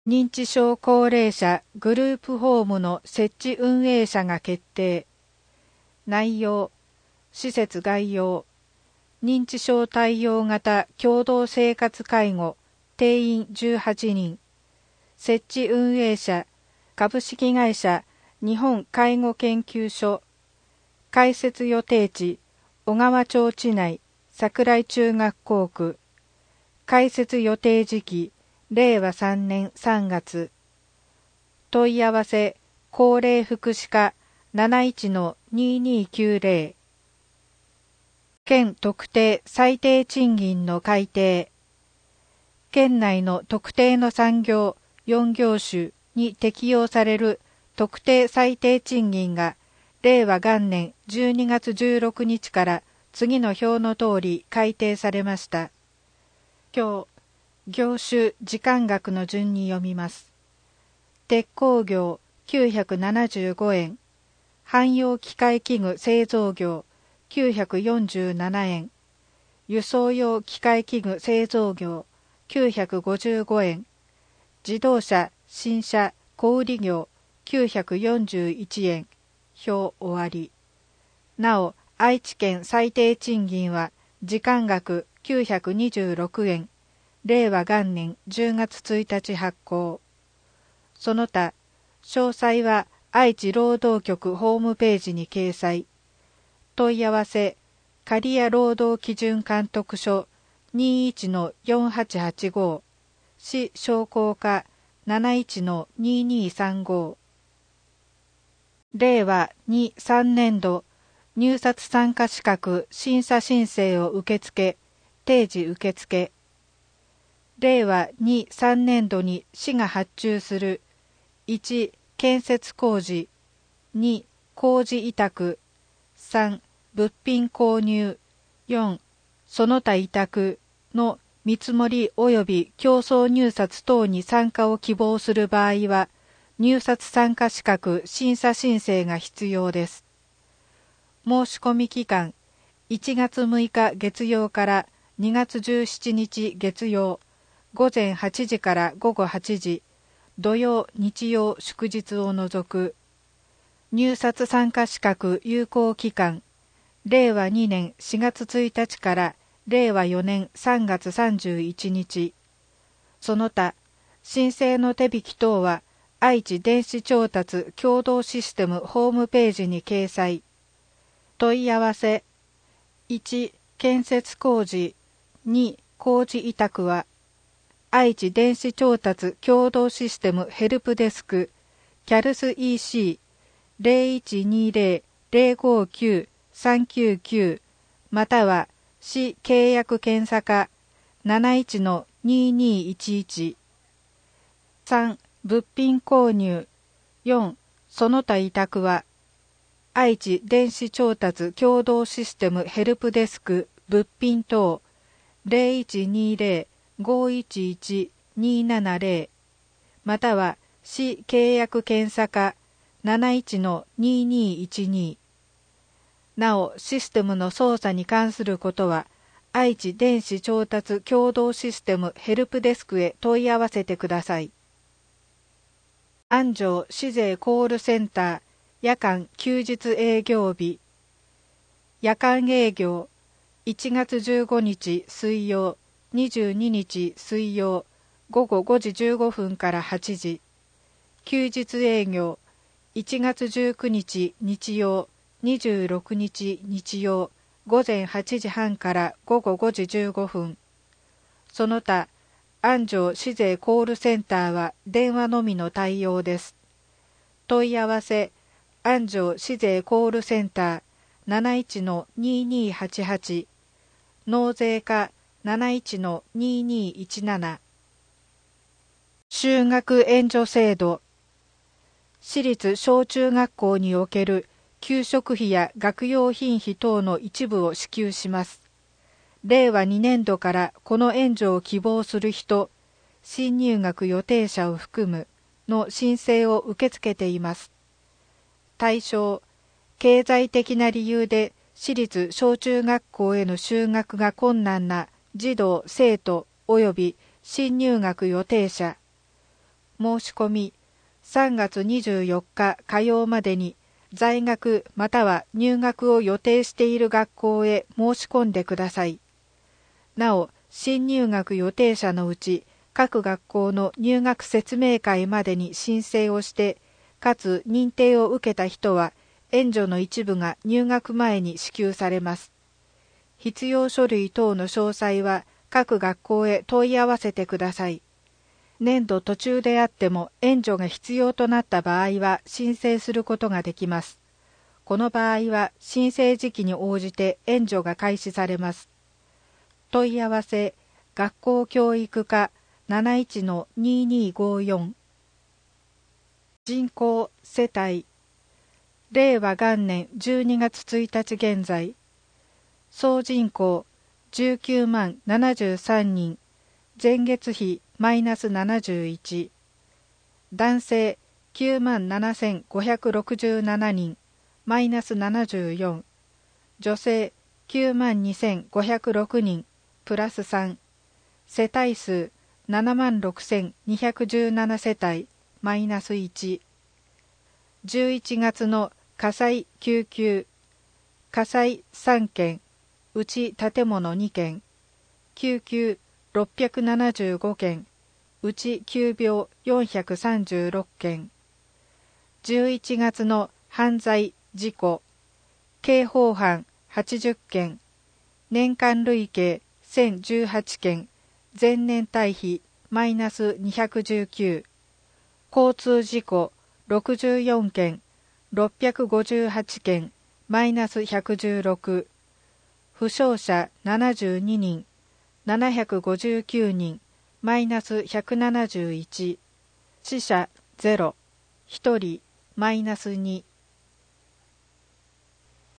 認知症高齢者グループホームの設置運営者が決定。内容、施設概要、認知症対応型共同生活介護、定員18人、設置運営者、株式会社日本介護研究所、開設予定地、小川町地内、桜井中学校区、開設予定時期、令和3年3月。問い合わせ、高齢福祉課 71-2290。県特定最低賃金の改定。県内の特定の産業4業種に適用される特定最低賃金が令和元年12月16日から次の表の通り改定されました。今日、業種時間額の順に読みます。鉄工業975円、汎用機械器具製造業947円、輸送用機械器具製造業955円、自動車新車小売業941円、表終わり。なお、愛知県最低賃金は時間額926円、令和元年10月1日発行。その他、詳細は愛知労働局ホームページに掲載。問い合わせ、刈谷労働基準監督署 21-4885、市商工課 71-2235。令和2、3年度、入札参加資格審査申請を受付、定時受付。令和2、3年度に市が発注する1、建設工事、2、工事委託、3、物品購入、4、その他委託の見積もり及び競争入札等に参加を希望する場合は、入札参加資格審査申請が必要です。申し込み期間、1月6日月曜から2月17日月曜、午前8時から午後8時、土曜、日曜、祝日を除く。入札参加資格有効期間、令和2年4月1日から令和4年3月31日。その他、申請の手引き等は、愛知電子調達共同システムホームページに掲載。問い合わせ、1、建設工事、2、工事委託は、愛知電子調達共同システムヘルプデスク、キャルス EC 0120-059-399または市契約検査課 71-2211。3、物品購入。4、その他委託は、愛知電子調達共同システムヘルプデスク物品等 0120-511-270 または市契約検査課 71-2212。なお、システムの操作に関することは、愛知電子調達共同システムヘルプデスクへ問い合わせてください。安城市税コールセンター夜間休日営業日。夜間営業1月15日水曜、22日水曜、午後5時15分から8時。休日営業1月19日日曜、26日日曜、午前8時半から午後5時15分。その他、安城市税コールセンターは電話のみの対応です。問い合わせ、安城市税コールセンター 71-2288、納税課 71-2217。就学援助制度。私立小中学校における給食費や学用品費等の一部を支給します。令和2年度からこの援助を希望する人、新入学予定者を含むの申請を受け付けています。対象、経済的な理由で私立小中学校への就学が困難な児童・生徒及び新入学予定者。 申し込み、3月24日火曜までに在学または入学を予定している学校へ申し込んでください。なお、新入学予定者のうち、各学校の入学説明会までに申請をして、かつ認定を受けた人は、援助の一部が入学前に支給されます。必要書類等の詳細は各学校へ問い合わせてください。年度途中であっても援助が必要となった場合は申請することができます。この場合は申請時期に応じて援助が開始されます。問い合わせ、学校教育課 71-2254 人口世帯令和元年12月1日現在総人口19万73人前月比マイナス71男性9万7567人マイナス74女性9万2506人プラス3世帯数7万6217世帯マイナス1 11月の火災救急火災3件うち建物2件救急675件うち急病436件11月の犯罪事故刑法犯80件年間累計1018件前年対比マイナス219交通事故64件658件マイナス116負傷者72人759人マイナス171死者0、1人マイナス2